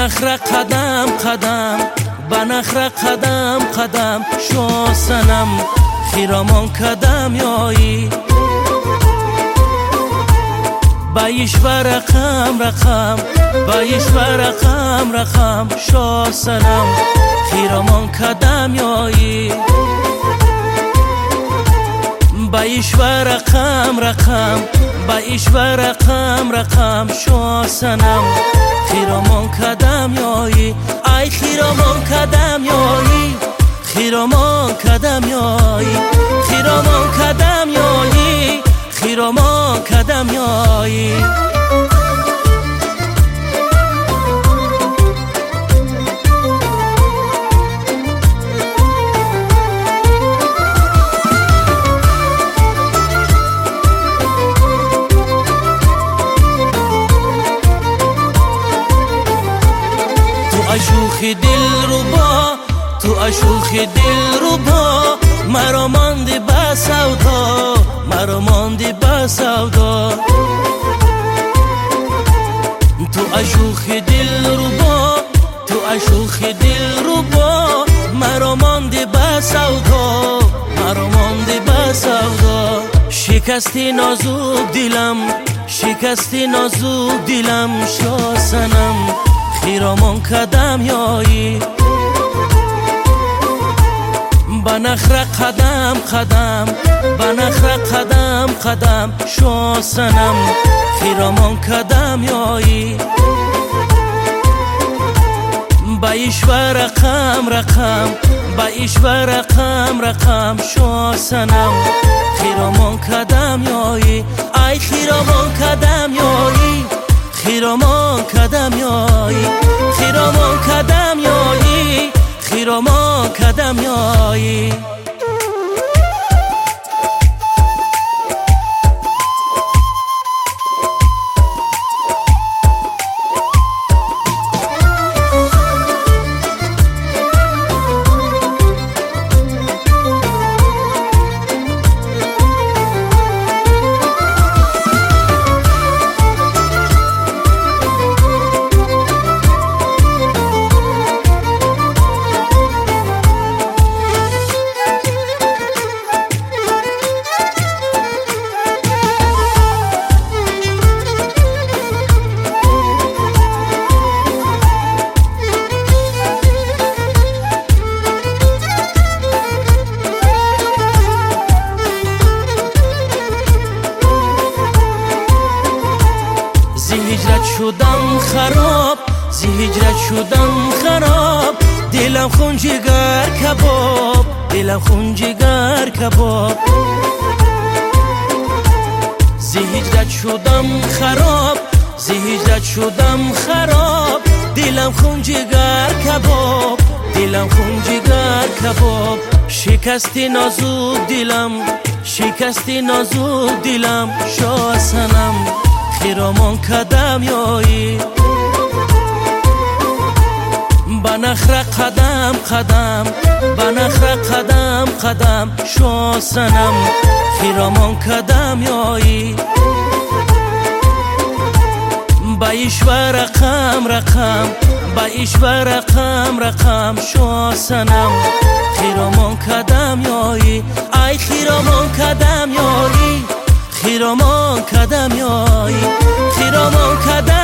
نخره قدم قدم بنخره قدم قدم شو سنم خیرامان کدم یایی بایش و رقم رقم بایش و رقم رقم شو سنم خیرامان کدم یایی بایش و رقم رقم بایش و رقم رقم شو سنم خیرامان کدم یایی ای خیرامان کدم یایی خیرامان کدم یایی خیرامان کدم یایی خیرامان کدم یایی اشوخ دل رو با تو اشوخ دل رو با مرا ماندی با سودا مرا ماندی با سودا تو اشوخ دل رو با تو اشوخ دل رو با مرا ماندی با سودا مرا ماندی با سودا شکستی نازوک دلم شکستی نازوک دلم شو سنم خیرامان کدم یایی بنخره قدم قدم بنخره قدم قدم شو سنم خیرامان کدم یایی بایش و رقم رقم بایش و رقم رقم شو سنم خیرامان کدم یایی ای خیرامان کدم یایی خیرامان کدم یایی خیرامان کدم یایی خیرامان کدم یایی شدم خراب زی هجرت شدم خراب دلم خون جگر کباب دلم خون جگر کباب زی هجرت شدم خراب زی هجرت شدم خراب دلم خون جگر کباب دلم خون جگر کباب شکستی نازوک دلم شکستی نازوک دلم شو سنم خیرامان کدم یایی بنخره قدم قدم بنخره قدم قدم شو سنم خیرامان کدم یایی بایش و رقم رقم بایش و رقم رقم شو سنم خیرامان کدم یایی ای خیرامان کدم یایی خیرامان کدم یایی خیرامان کدم